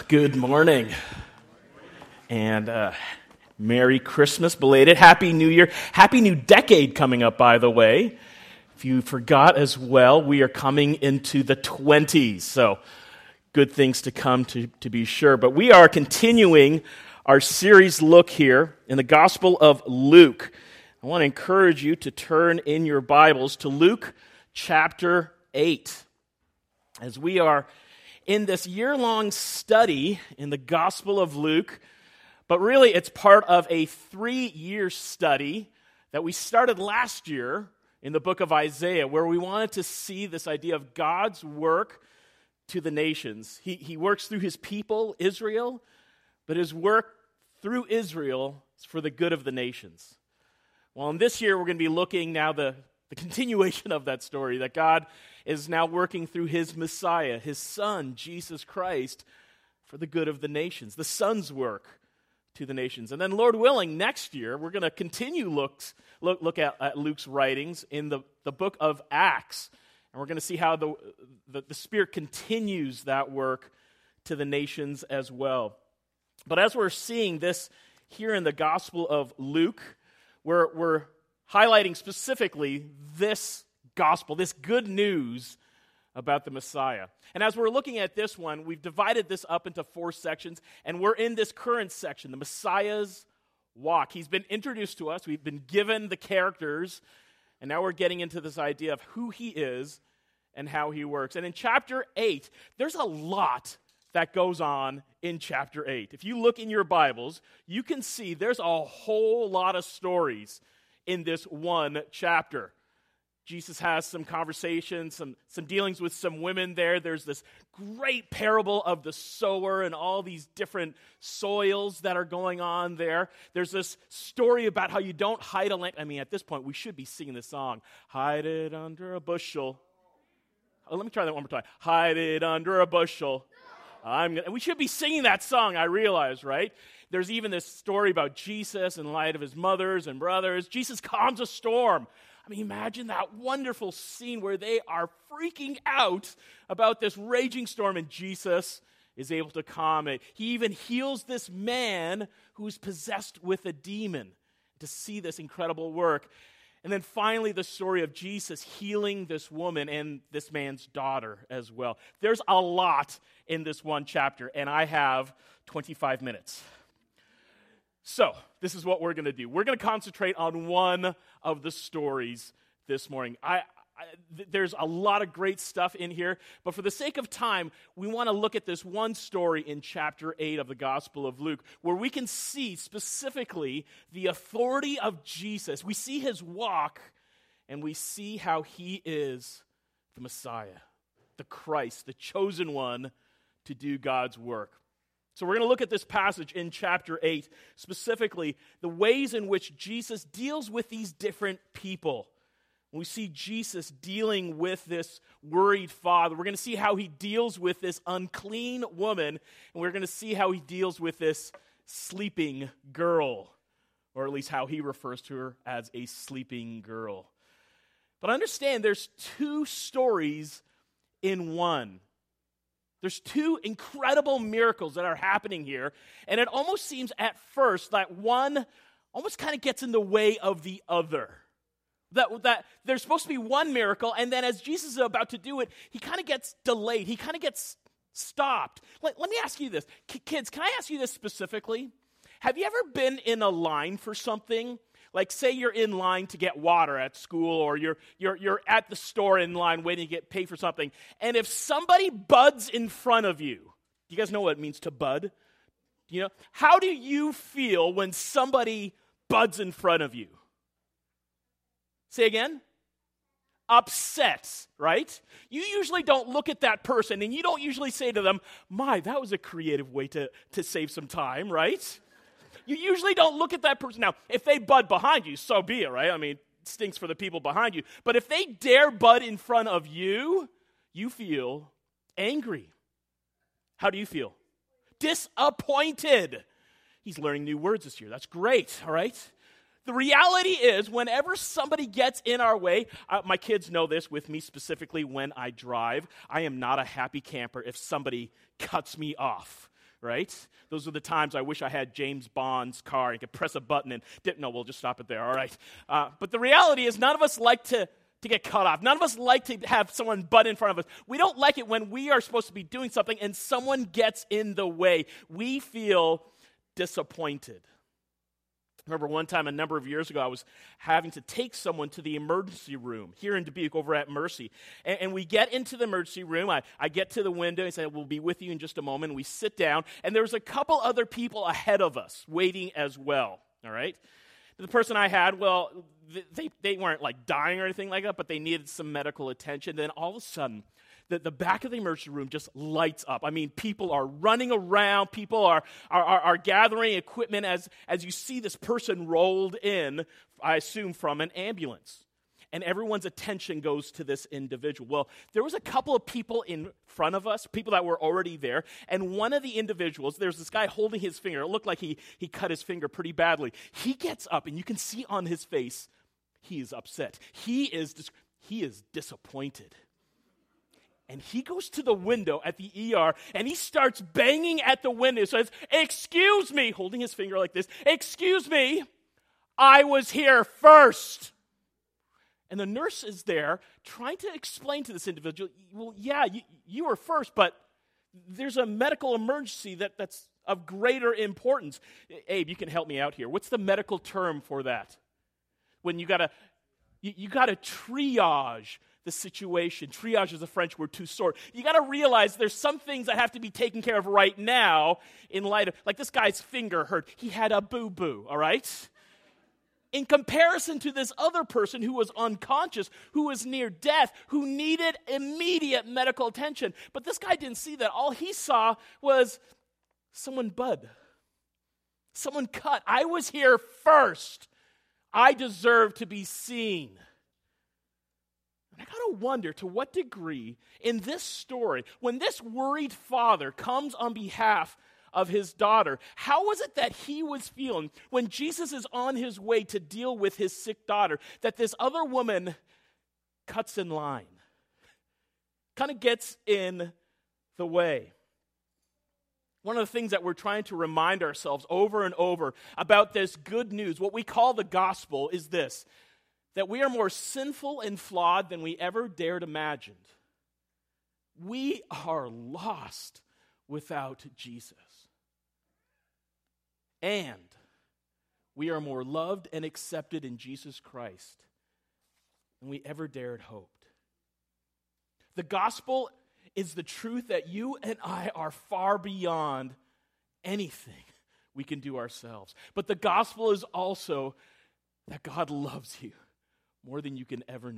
Good morning, and Merry Christmas, belated. Happy New Year. Happy New Decade coming up, by the way. If you forgot as well, we are coming into the 20s, so good things to come to be sure. But we are continuing our series look here in the Gospel of Luke. I want to encourage you to turn in your Bibles to Luke chapter 8, as we are in this year-long study in the Gospel of Luke, but really it's part of a 3-year study that we started last year in the book of Isaiah, where we wanted to see this idea of God's work to the nations. He works through his people, Israel, but his work through Israel is for the good of the nations. Well, in this year, we're going to be looking now the continuation of that story, that God is now working through his Messiah, his Son, Jesus Christ, for the good of the nations, the Son's work to the nations. And then, Lord willing, next year, we're going to continue look at Luke's writings in the book of Acts, and we're going to see how the Spirit continues that work to the nations as well. But as we're seeing this here in the Gospel of Luke, we're highlighting specifically this gospel, this good news about the Messiah. And as we're looking at this one, we've divided this up into 4 sections, and we're in this current section, the Messiah's walk. He's been introduced to us, we've been given the characters, and now we're getting into this idea of who he is and how he works. And in chapter 8, there's a lot that goes on in chapter 8. If you look in your Bibles, you can see there's a whole lot of stories in this one chapter. Jesus has some conversations, some dealings with some women there. There's this great parable of the sower and all these different soils that are going on there. There's this story about how you don't hide a lamp. I mean, at this point, we should be singing this song, hide it under a bushel. Oh, let me try that one more time. Hide it under a bushel. We should be singing that song, I realize, right? There's even this story about Jesus in light of his mothers and brothers. Jesus calms a storm. I mean, imagine that wonderful scene where they are freaking out about this raging storm, and Jesus is able to calm it. He even heals this man who's possessed with a demon, to see this incredible work. And then finally, the story of Jesus healing this woman and this man's daughter as well. There's a lot in this one chapter, and I have 25 minutes. So, this is what we're going to do. We're going to concentrate on one of the stories this morning. There's a lot of great stuff in here, but for the sake of time, we want to look at this one story in chapter 8 of the Gospel of Luke, where we can see specifically the authority of Jesus. We see his walk, and we see how he is the Messiah, the Christ, the chosen one to do God's work. So we're going to look at this passage in chapter 8, specifically the ways in which Jesus deals with these different people. We see Jesus dealing with this worried father. We're going to see how he deals with this unclean woman, and we're going to see how he deals with this sleeping girl, or at least how he refers to her as a sleeping girl. But understand, there's 2 stories in one. There's 2 incredible miracles that are happening here, and it almost seems at first that one almost kind of gets in the way of the other. That there's supposed to be one miracle, and then as Jesus is about to do it, he kind of gets delayed. He kind of gets stopped. Let me ask you this. Kids, can I ask you this specifically? Have you ever been in a line for something? Like, say you're in line to get water at school, or you're at the store in line waiting to get paid for something, and if somebody buds in front of you, you guys know what it means to bud? You know, how do you feel when somebody buds in front of you? Say again? Upset, right? You usually don't look at that person, and you don't usually say to them, my, that was a creative way to save some time, right? You usually don't look at that person. Now, if they bud behind you, so be it, right? I mean, it stinks for the people behind you. But if they dare bud in front of you, you feel angry. How do you feel? Disappointed. He's learning new words this year. That's great, all right? The reality is, whenever somebody gets in our way, my kids know this with me specifically when I drive, I am not a happy camper if somebody cuts me off. right? Those are the times I wish I had James Bond's car and could press a button and no, we'll just stop it there, all right? But the reality is none of us like to get cut off. None of us like to have someone butt in front of us. We don't like it when we are supposed to be doing something and someone gets in the way. We feel disappointed. I remember one time a number of years ago, I was having to take someone to the emergency room here in Dubuque over at Mercy. And we get into the emergency room. I get to the window and say, we'll be with you in just a moment. And we sit down. And there's a couple other people ahead of us waiting as well, all right? The person I had, well, they weren't like dying or anything like that, but they needed some medical attention. Then all of a sudden, the back of the emergency room just lights up. I mean, people are running around. People are gathering equipment as you see this person rolled in, I assume, from an ambulance. And everyone's attention goes to this individual. Well, there was a couple of people in front of us, people that were already there, and one of the individuals, there's this guy holding his finger. It looked like he cut his finger pretty badly. He gets up, and you can see on his face, he is upset. He is disappointed. And he goes to the window at the ER, and he starts banging at the window. Says, "Excuse me," holding his finger like this, "Excuse me, I was here first." And the nurse is there trying to explain to this individual, well, yeah, you were first, but there's a medical emergency that's of greater importance. Abe, you can help me out here. What's the medical term for that? When you gotta triage the situation. Triage is a French word to sort. You got to realize there's some things that have to be taken care of right now in light of, like this guy's finger hurt. He had a boo-boo, all right? In comparison to this other person who was unconscious, who was near death, who needed immediate medical attention. But this guy didn't see that. All he saw was someone cut. I was here first. I deserve to be seen. And I got to wonder to what degree in this story, when this worried father comes on behalf of his daughter, how was it that he was feeling when Jesus is on his way to deal with his sick daughter, that this other woman cuts in line, kind of gets in the way? One of the things that we're trying to remind ourselves over and over about this good news, what we call the gospel, is this: that we are more sinful and flawed than we ever dared imagine. We are lost without Jesus. And we are more loved and accepted in Jesus Christ than we ever dared hoped. The gospel is the truth that you and I are far beyond anything we can do ourselves. But the gospel is also that God loves you more than you can ever know.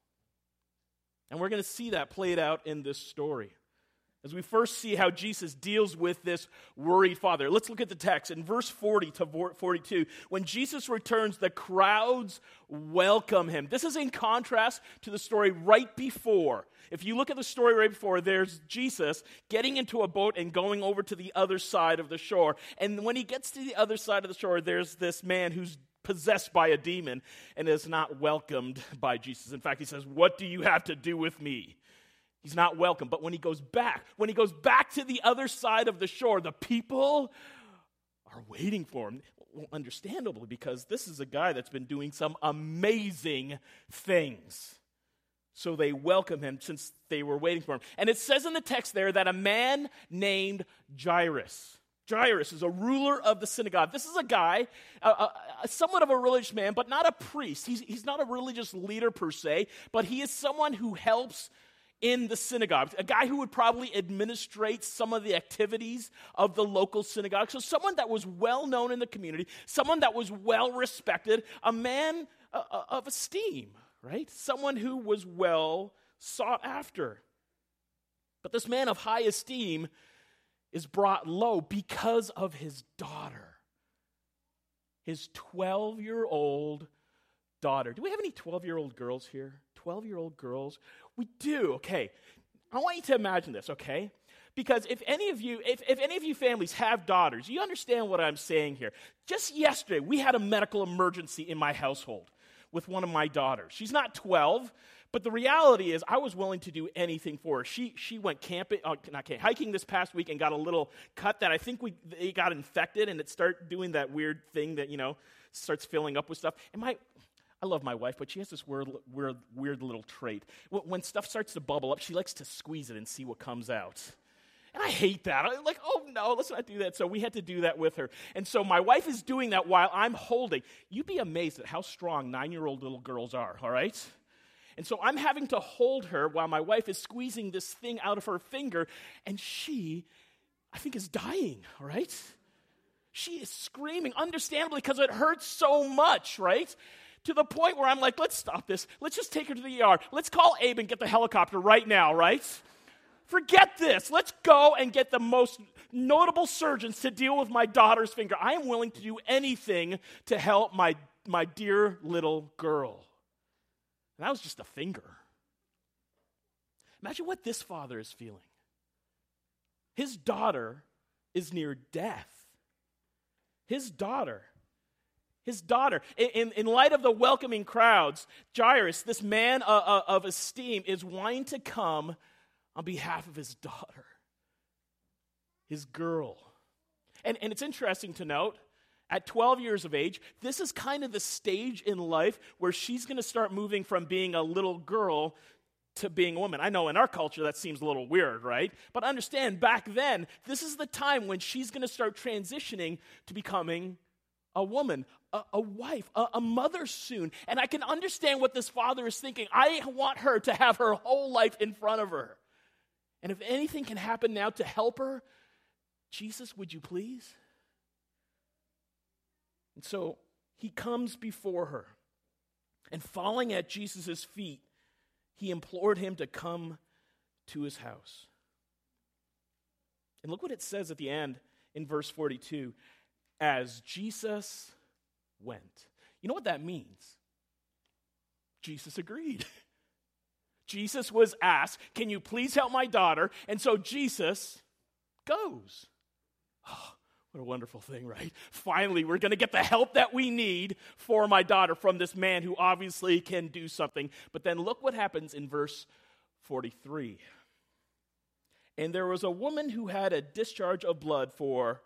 And we're going to see that played out in this story. As we first see how Jesus deals with this worried father. Let's look at the text in verse 40 to 42. When Jesus returns, the crowds welcome him. This is in contrast to the story right before. If you look at the story right before, there's Jesus getting into a boat and going over to the other side of the shore. And when he gets to the other side of the shore, there's this man who's possessed by a demon and is not welcomed by Jesus. In fact, he says, "What do you have to do with me?" He's not welcome. But when he goes back to the other side of the shore, the people are waiting for him. Well, understandably, because this is a guy that's been doing some amazing things. So they welcome him since they were waiting for him. And it says in the text there that a man named Jairus is a ruler of the synagogue. This is a guy, somewhat of a religious man, but not a priest. He's not a religious leader per se, but he is someone who helps in the synagogue, a guy who would probably administrate some of the activities of the local synagogue. So someone that was well known in the community, someone that was well respected, a man of esteem, right? Someone who was well sought after. But this man of high esteem is brought low because of his daughter, his 12-year-old daughter. Do we have any 12-year-old girls here? 12-year-old girls? We do. Okay. I want you to imagine this, okay? Because if any of you families have daughters, you understand what I'm saying here. Just yesterday, we had a medical emergency in my household with one of my daughters. She's not 12, But the reality is I was willing to do anything for her. She went hiking this past week and got a little cut that I think it got infected, and it started doing that weird thing that, starts filling up with stuff. And I love my wife, but she has this weird little trait. When stuff starts to bubble up, she likes to squeeze it and see what comes out. And I hate that. I'm like, oh no, let's not do that. So we had to do that with her. And so my wife is doing that while I'm holding. You'd be amazed at how strong 9-year-old little girls are, all right? And so I'm having to hold her while my wife is squeezing this thing out of her finger, and she, I think, is dying, all right? She is screaming, understandably, because it hurts so much, right? To the point where I'm like, let's stop this. Let's just take her to the ER. Let's call Abe and get the helicopter right now, right? Forget this. Let's go and get the most notable surgeons to deal with my daughter's finger. I am willing to do anything to help my dear little girl. And that was just a finger. Imagine what this father is feeling. His daughter is near death. His daughter. In light of the welcoming crowds, Jairus, this man of esteem, is wanting to come on behalf of his daughter, his girl. And it's interesting to note, at 12 years of age, this is kind of the stage in life where she's going to start moving from being a little girl to being a woman. I know in our culture that seems a little weird, right? But understand, back then, this is the time when she's going to start transitioning to becoming a woman, a wife, a mother soon. And I can understand what this father is thinking. I want her to have her whole life in front of her. And if anything can happen now to help her, Jesus, would you please? And so he comes before her, and falling at Jesus' feet, he implored him to come to his house. And look what it says at the end in verse 42. As Jesus went. You know what that means? Jesus agreed. Jesus was asked, can you please help my daughter? And so Jesus goes. Oh, what a wonderful thing, right? Finally, we're going to get the help that we need for my daughter from this man who obviously can do something. But then look what happens in verse 43. And there was a woman who had a discharge of blood for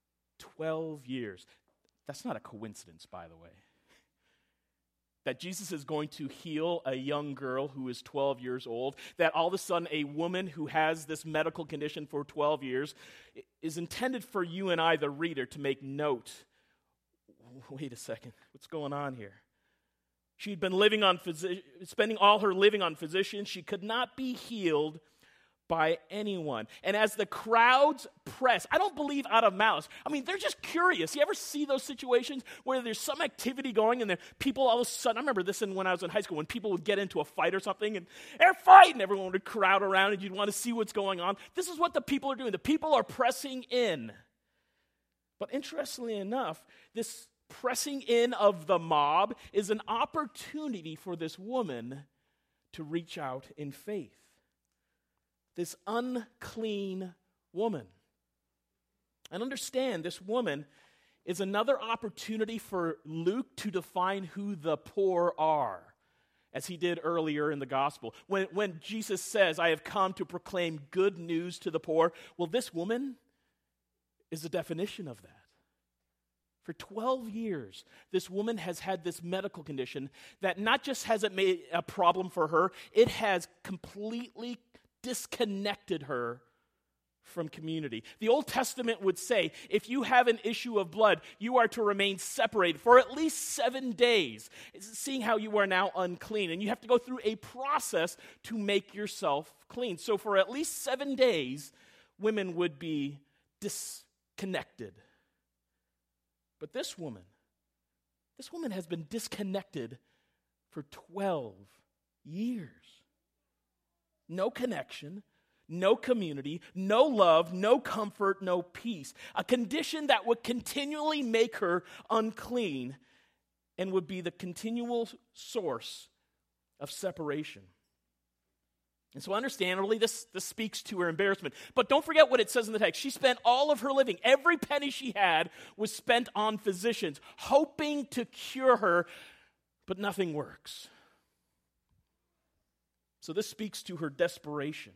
12 years. That's not a coincidence, by the way. That Jesus is going to heal a young girl who is 12 years old, that all of a sudden a woman who has this medical condition for 12 years is intended for you and I, the reader, to make note. Wait a second, what's going on here? She'd been spending all her living on physicians. She could not be healed by anyone. And as the crowds press, I don't believe out of malice. I mean, they're just curious. You ever see those situations where there's some activity going and then people all of a sudden, I remember this when I was in high school, when people would get into a fight or something and they're fighting, everyone would crowd around and you'd want to see what's going on. This is what the people are doing. The people are pressing in. But interestingly enough, this pressing in of the mob is an opportunity for this woman to reach out in faith. This unclean woman. And understand, this woman is another opportunity for Luke to define who the poor are, as he did earlier in the gospel. When Jesus says, I have come to proclaim good news to the poor, well, this woman is the definition of that. For 12 years, this woman has had this medical condition that not just has it made a problem for her, it has completely disconnected her from community. The Old Testament would say, if you have an issue of blood, you are to remain separated for at least 7 days, seeing how you are now unclean. And you have to go through a process to make yourself clean. So for at least 7 days, women would be disconnected. But this woman has been disconnected for 12 years. No connection, no community, no love, no comfort, no peace. A condition that would continually make her unclean and would be the continual source of separation. And so understandably, this speaks to her embarrassment. But don't forget what it says in the text. She spent all of her living, every penny she had was spent on physicians, hoping to cure her, but nothing works. So this speaks to her desperation.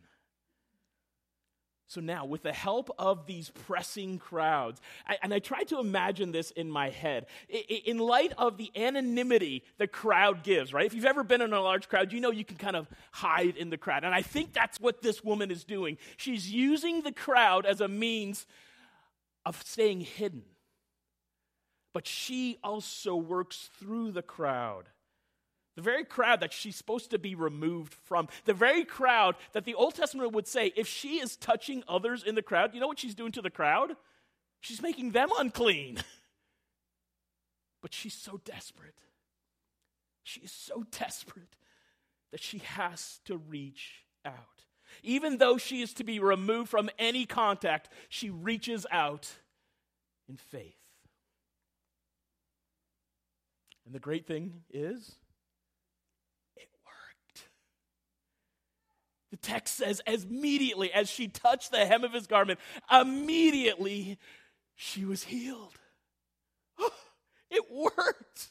So now, with the help of these pressing crowds, I tried to imagine this in my head, in light of the anonymity the crowd gives, right? If you've ever been in a large crowd, you know you can kind of hide in the crowd. And I think that's what this woman is doing. She's using the crowd as a means of staying hidden. But she also works through the crowd. The very crowd that she's supposed to be removed from. The very crowd that the Old Testament would say, if she is touching others in the crowd, you know what she's doing to the crowd? She's making them unclean. But she's so desperate. She is so desperate that she has to reach out. Even though she is to be removed from any contact, she reaches out in faith. And the great thing is, it worked. The text says, as immediately as she touched the hem of his garment, immediately she was healed. It worked.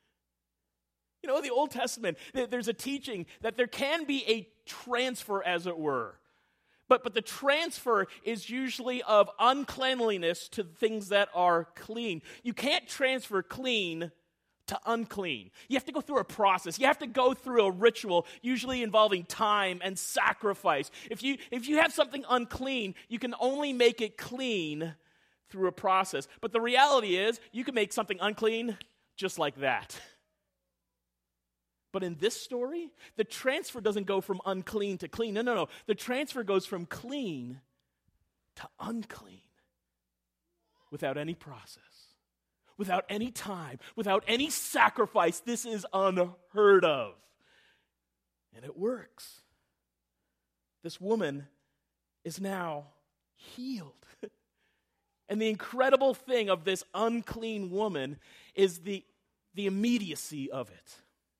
You know, in the Old Testament, there's a teaching that there can be a transfer, as it were. But the transfer is usually of uncleanliness to things that are clean. You can't transfer clean to unclean. You have to go through a process. You have to go through a ritual, usually involving time and sacrifice. If you have something unclean, you can only make it clean through a process. But the reality is, you can make something unclean just like that. But in this story, the transfer doesn't go from unclean to clean. No. The transfer goes from clean to unclean without any process. Without any time, without any sacrifice. This is unheard of. And it works. This woman is now healed. And the incredible thing of this unclean woman is the immediacy of it.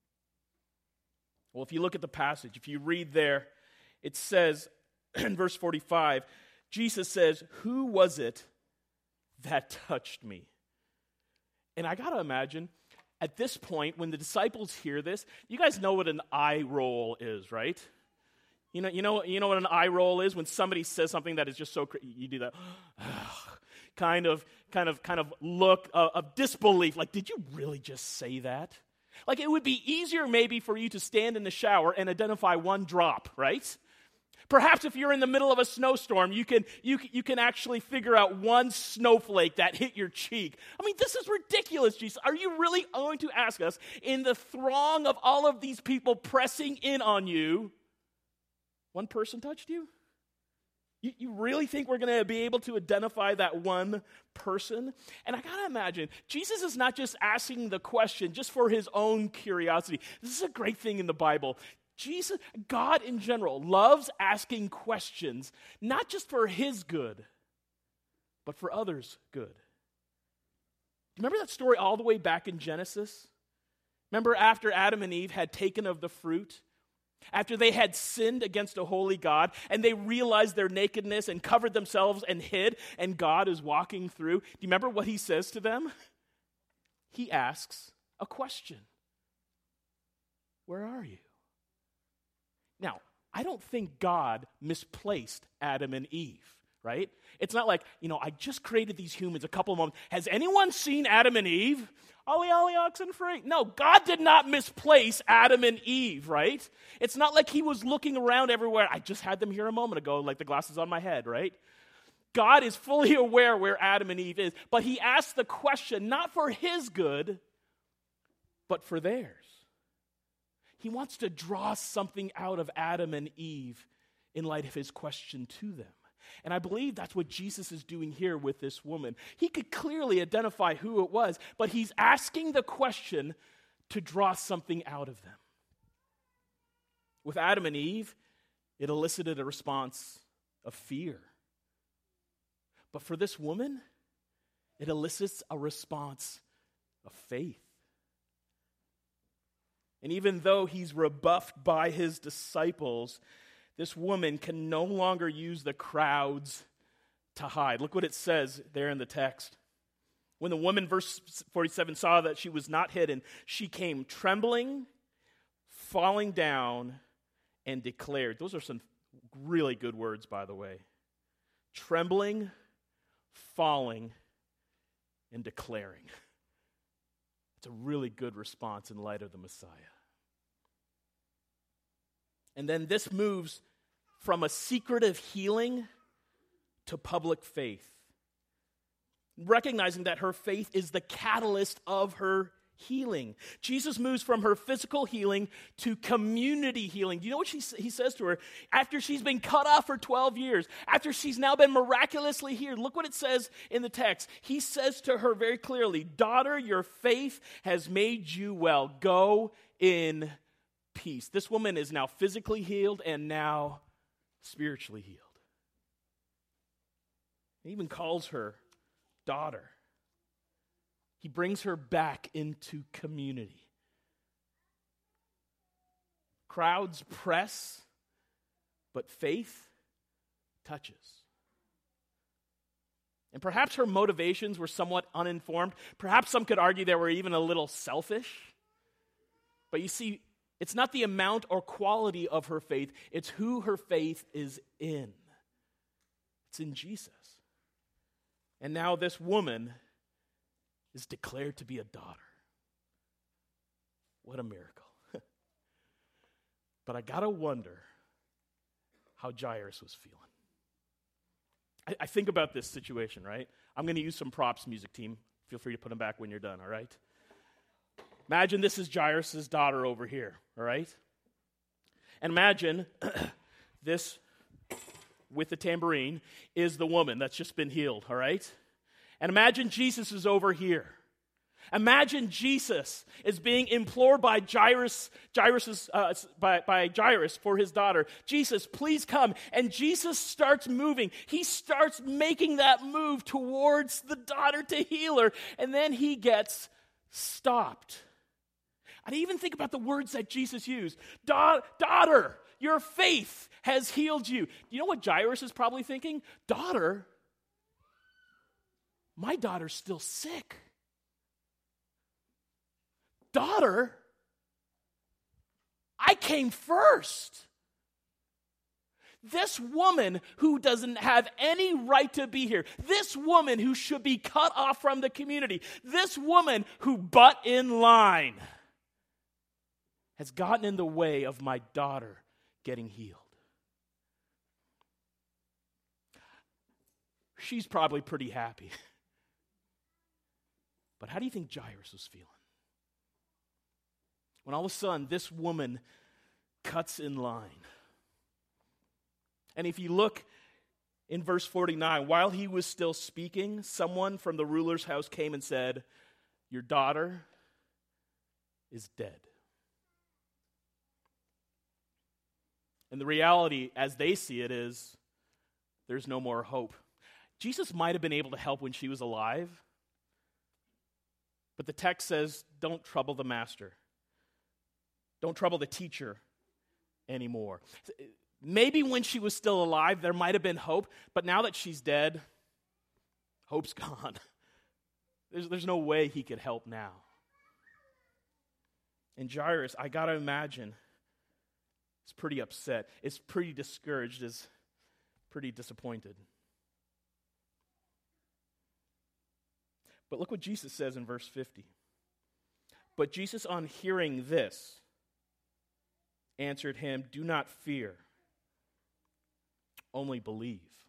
Well, if you look at the passage, if you read there, it says in verse 45, Jesus says, "Who was it that touched me?" And I got to imagine, at this point, when the disciples hear this, you guys know what an eye roll is, right? You know what an eye roll is? When somebody says something that is just so you do that kind of look of disbelief. Like, did you really just say that? Like, it would be easier maybe for you to stand in the shower and identify one drop, right? Perhaps if you're in the middle of a snowstorm, you can actually figure out one snowflake that hit your cheek. I mean, this is ridiculous, Jesus. Are you really going to ask us, in the throng of all of these people pressing in on you, one person touched you? You really think we're going to be able to identify that one person? And I got to imagine, Jesus is not just asking the question just for his own curiosity. This is a great thing in the Bible. Jesus, God in general, loves asking questions, not just for his good, but for others' good. Remember that story all the way back in Genesis? Remember after Adam and Eve had taken of the fruit? After they had sinned against a holy God, and they realized their nakedness and covered themselves and hid, and God is walking through. Do you remember what he says to them? He asks a question. Where are you? Now, I don't think God misplaced Adam and Eve, right? It's not like, I just created these humans a couple of moments. Has anyone seen Adam and Eve? Ollie, oxen free. No, God did not misplace Adam and Eve, right? It's not like he was looking around everywhere. I just had them here a moment ago, like the glasses on my head, right? God is fully aware where Adam and Eve is, but he asked the question not for his good, but for theirs. He wants to draw something out of Adam and Eve in light of his question to them. And I believe that's what Jesus is doing here with this woman. He could clearly identify who it was, but he's asking the question to draw something out of them. With Adam and Eve, it elicited a response of fear. But for this woman, it elicits a response of faith. And even though he's rebuffed by his disciples, this woman can no longer use the crowds to hide. Look what it says there in the text. When the woman, verse 47, saw that she was not hidden, she came trembling, falling down, and declared. Those are some really good words, by the way. Trembling, falling, and declaring. It's a really good response in light of the Messiah. And then this moves from a secretive healing to public faith, recognizing that her faith is the catalyst of her healing. Jesus moves from her physical healing to community healing. Do you know what he says to her? After she's been cut off for 12 years, after she's now been miraculously healed, look what it says in the text. He says to her very clearly, "Daughter, your faith has made you well. Go in peace." This woman is now physically healed and now spiritually healed. He even calls her daughter. He brings her back into community. Crowds press, but faith touches. And perhaps her motivations were somewhat uninformed. Perhaps some could argue they were even a little selfish. But you see, it's not the amount or quality of her faith, it's who her faith is in. It's in Jesus. And now this woman is declared to be a daughter. What a miracle. But I gotta wonder how Jairus was feeling. I think about this situation, right? I'm gonna use some props, music team. Feel free to put them back when you're done, all right? Imagine this is Jairus' daughter over here, all right? And imagine this with the tambourine is the woman that's just been healed, all right? And imagine Jesus is over here. Imagine Jesus is being implored by Jairus for his daughter. Jesus, please come. And Jesus starts moving. He starts making that move towards the daughter to heal her. And then he gets stopped. I didn't even think about the words that Jesus used. Daughter, your faith has healed you. You know what Jairus is probably thinking? Daughter? My daughter's still sick. Daughter? I came first. This woman who doesn't have any right to be here, this woman who should be cut off from the community, this woman who butt in line has gotten in the way of my daughter getting healed. She's probably pretty happy. But how do you think Jairus was feeling? When all of a sudden this woman cuts in line. And if you look in verse 49, while he was still speaking, someone from the ruler's house came and said, "Your daughter is dead." And the reality, as they see it, is there's no more hope. Jesus might have been able to help when she was alive, but the text says, don't trouble the master. Don't trouble the teacher anymore. Maybe when she was still alive, there might have been hope, but now that she's dead, hope's gone. There's no way he could help now. And Jairus, I got to imagine, is pretty upset, is pretty discouraged, is pretty disappointed. But look what Jesus says in verse 50. But Jesus, on hearing this, answered him, "Do not fear, only believe."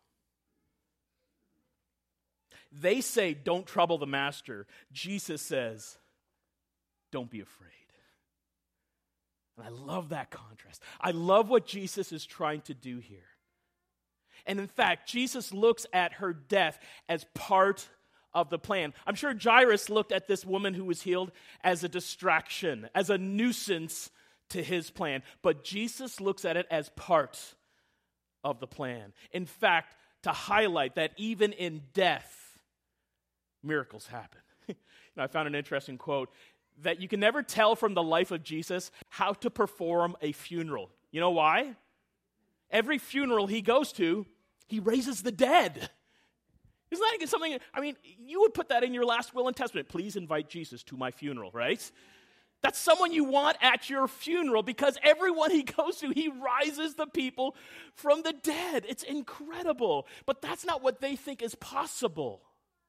They say, "Don't trouble the master." Jesus says, "Don't be afraid." And I love that contrast. I love what Jesus is trying to do here. And in fact, Jesus looks at her death as part of the plan. I'm sure Jairus looked at this woman who was healed as a distraction, as a nuisance to his plan. But Jesus looks at it as part of the plan. In fact, to highlight that even in death, miracles happen. I found an interesting quote that you can never tell from the life of Jesus how to perform a funeral. You know why? Every funeral he goes to, he raises the dead. Isn't that something, you would put that in your last will and testament. Please invite Jesus to my funeral, right? That's someone you want at your funeral, because everyone he goes to, he rises the people from the dead. It's incredible. But that's not what they think is possible.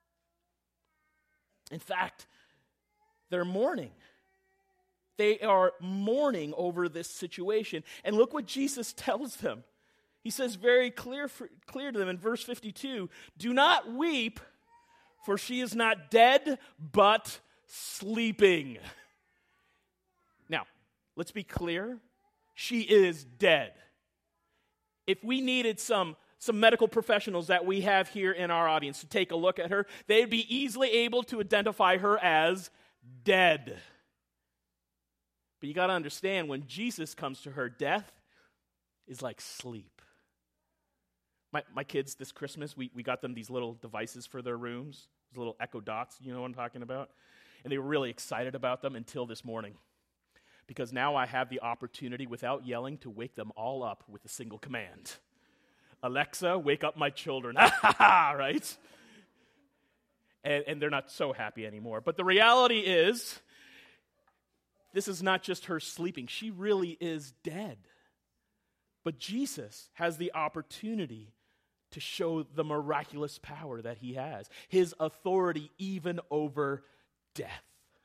In fact, they're mourning. They are mourning over this situation. And look what Jesus tells them. He says very clear to them in verse 52, "Do not weep, for she is not dead, but sleeping." Now, let's be clear. She is dead. If we needed some medical professionals that we have here in our audience to take a look at her, they'd be easily able to identify her as dead. But you got to understand, when Jesus comes to her, death is like sleep. My kids this Christmas, we got them these little devices for their rooms, these little Echo Dots, you know what I'm talking about? And they were really excited about them until this morning. Because now I have the opportunity, without yelling, to wake them all up with a single command. Alexa, wake up my children. Right? And they're not so happy anymore. But the reality is, this is not just her sleeping. She really is dead. But Jesus has the opportunity to show the miraculous power that he has, his authority even over death.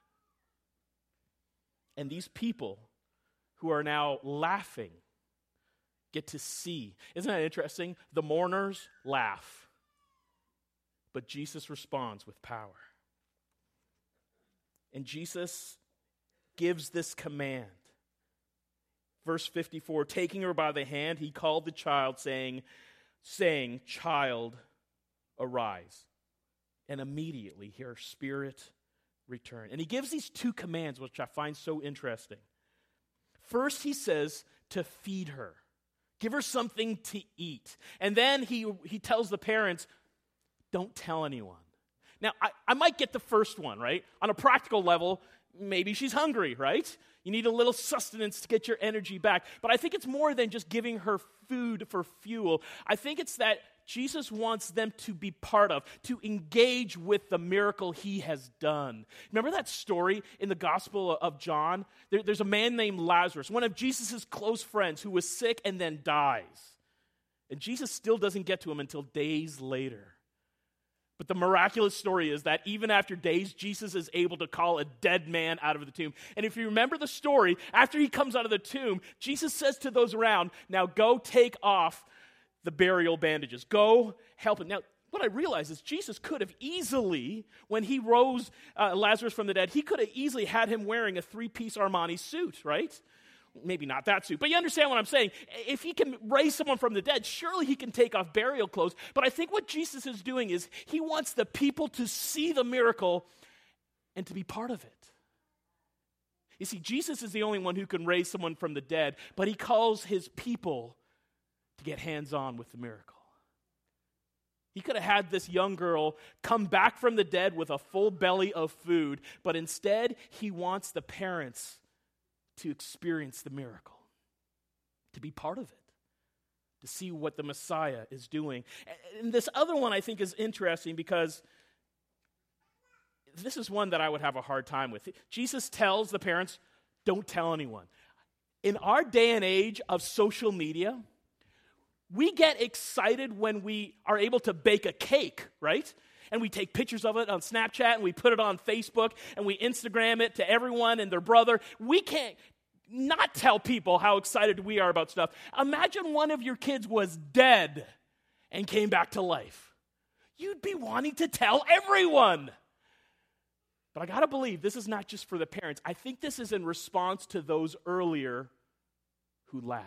And these people who are now laughing get to see. Isn't that interesting? The mourners laugh, but Jesus responds with power. And Jesus gives this command. Verse 54, taking her by the hand, he called the child, saying, "Child, arise." And immediately her spirit returned. And he gives these two commands, which I find so interesting. First, he says to feed her. Give her something to eat. And then he tells the parents, don't tell anyone. Now, I might get the first one, right? On a practical level, maybe she's hungry, right? You need a little sustenance to get your energy back. But I think it's more than just giving her food for fuel. I think it's that Jesus wants them to be part of, to engage with the miracle he has done. Remember that story in the Gospel of John? There's a man named Lazarus, one of Jesus' close friends, who was sick and then dies. And Jesus still doesn't get to him until days later. But the miraculous story is that even after days, Jesus is able to call a dead man out of the tomb. And if you remember the story, after he comes out of the tomb, Jesus says to those around, now go take off the burial bandages. Go help him. Now, what I realize is Jesus could have easily, when he rose Lazarus from the dead, he could have easily had him wearing a 3-piece Armani suit, right? Maybe not that suit, but you understand what I'm saying. If he can raise someone from the dead, surely he can take off burial clothes. But I think what Jesus is doing is he wants the people to see the miracle and to be part of it. You see, Jesus is the only one who can raise someone from the dead, but he calls his people to get hands-on with the miracle. He could have had this young girl come back from the dead with a full belly of food, but instead he wants the parents to experience the miracle, to be part of it, to see what the Messiah is doing. And this other one I think is interesting because this is one that I would have a hard time with. Jesus tells the parents, don't tell anyone. In our day and age of social media, we get excited when we are able to bake a cake, right? And we take pictures of it on Snapchat and we put it on Facebook and we Instagram it to everyone and their brother. We can't not tell people how excited we are about stuff. Imagine one of your kids was dead and came back to life. You'd be wanting to tell everyone. But I got to believe this is not just for the parents. I think this is in response to those earlier who laughed.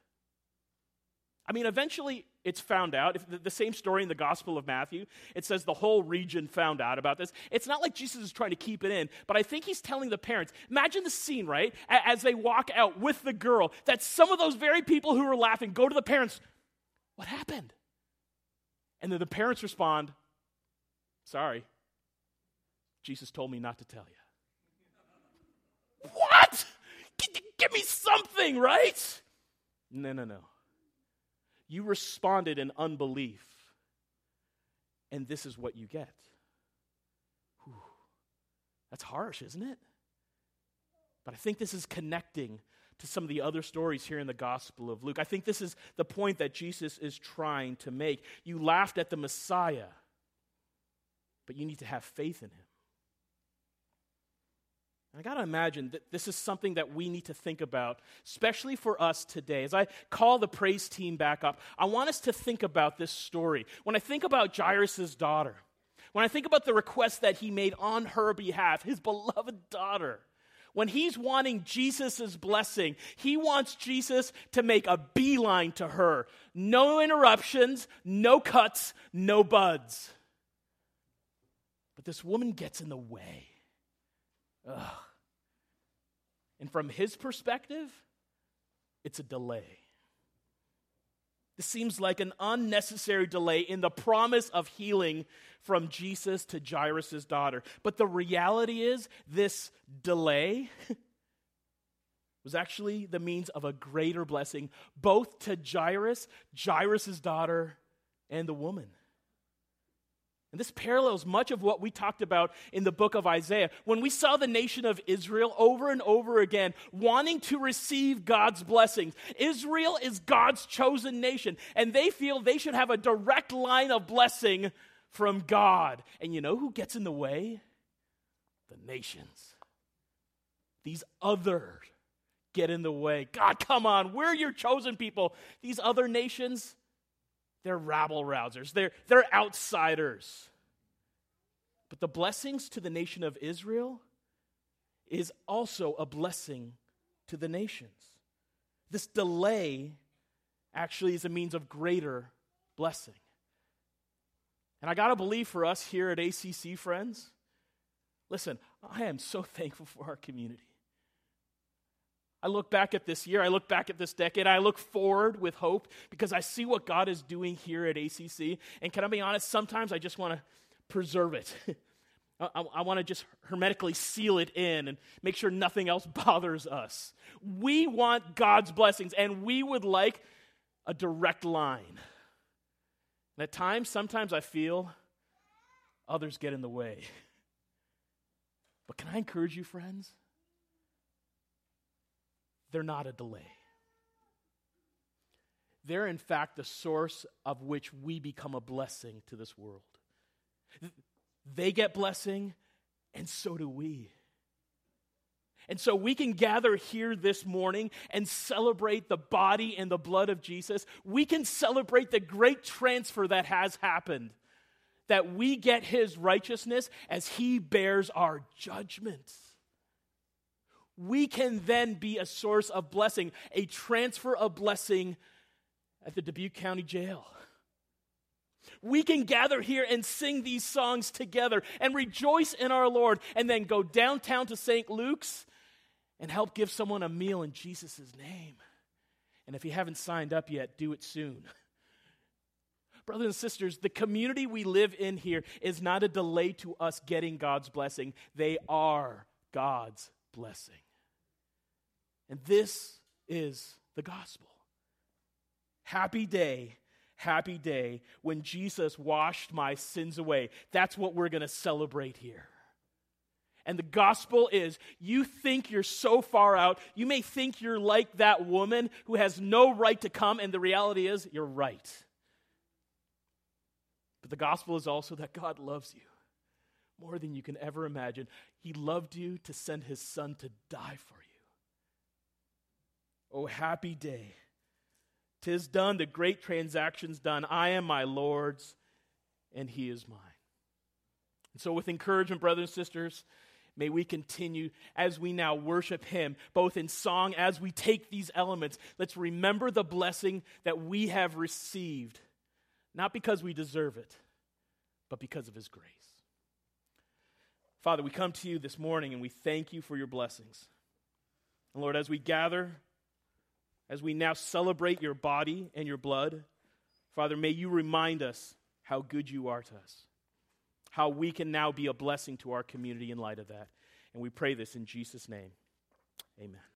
I mean, eventually it's found out. If the same story in the Gospel of Matthew, it says the whole region found out about this. It's not like Jesus is trying to keep it in, but I think he's telling the parents. Imagine the scene, right? As they walk out with the girl, that some of those very people who were laughing go to the parents, what happened? And then the parents respond, sorry, Jesus told me not to tell you. What? Give me something, right? No. You responded in unbelief, and this is what you get. Whew. That's harsh, isn't it? But I think this is connecting to some of the other stories here in the Gospel of Luke. I think this is the point that Jesus is trying to make. You laughed at the Messiah, but you need to have faith in him. And I got to imagine that this is something that we need to think about, especially for us today. As I call the praise team back up, I want us to think about this story. When I think about Jairus' daughter, when I think about the request that he made on her behalf, his beloved daughter, when he's wanting Jesus' blessing, he wants Jesus to make a beeline to her. No interruptions, no cuts, no buds. But this woman gets in the way. Ugh. And from his perspective, it's a delay. This seems like an unnecessary delay in the promise of healing from Jesus to Jairus' daughter. But the reality is, this delay was actually the means of a greater blessing, both to Jairus, Jairus' daughter, and the woman. And this parallels much of what we talked about in the book of Isaiah. When we saw the nation of Israel over and over again wanting to receive God's blessings. Israel is God's chosen nation, and they feel they should have a direct line of blessing from God. And you know who gets in the way? The nations. These others get in the way. God, come on, we're your chosen people. These other nations, they're rabble-rousers. They're outsiders. But the blessings to the nation of Israel is also a blessing to the nations. This delay actually is a means of greater blessing. And I got to believe for us here at ACC, friends, listen, I am so thankful for our community. I look back at this year, I look back at this decade, I look forward with hope because I see what God is doing here at ACC. And can I be honest, sometimes I just want to preserve it. I want to just hermetically seal it in and make sure nothing else bothers us. We want God's blessings, and we would like a direct line. And at times, sometimes I feel others get in the way. But can I encourage you, friends? They're not a delay. They're, in fact, the source of which we become a blessing to this world. They get blessing, and so do we. And so we can gather here this morning and celebrate the body and the blood of Jesus. We can celebrate the great transfer that has happened, that we get his righteousness as he bears our judgments. We can then be a source of blessing, a transfer of blessing at the Dubuque County Jail. We can gather here and sing these songs together and rejoice in our Lord and then go downtown to St. Luke's and help give someone a meal in Jesus' name. And if you haven't signed up yet, do it soon. Brothers and sisters, the community we live in here is not a delay to us getting God's blessing. They are God's blessing. And this is the gospel. Happy day when Jesus washed my sins away. That's what we're going to celebrate here. And the gospel is, you think you're so far out, you may think you're like that woman who has no right to come, and the reality is, you're right. But the gospel is also that God loves you more than you can ever imagine. He loved you to send his son to die for you. Oh, happy day. 'Tis done, the great transaction's done. I am my Lord's, and he is mine. And so with encouragement, brothers and sisters, may we continue as we now worship him, both in song as we take these elements. Let's remember the blessing that we have received, not because we deserve it, but because of his grace. Father, we come to you this morning and we thank you for your blessings. And Lord, as we gather, as we now celebrate your body and your blood, Father, may you remind us how good you are to us, how we can now be a blessing to our community in light of that. And we pray this in Jesus' name. Amen.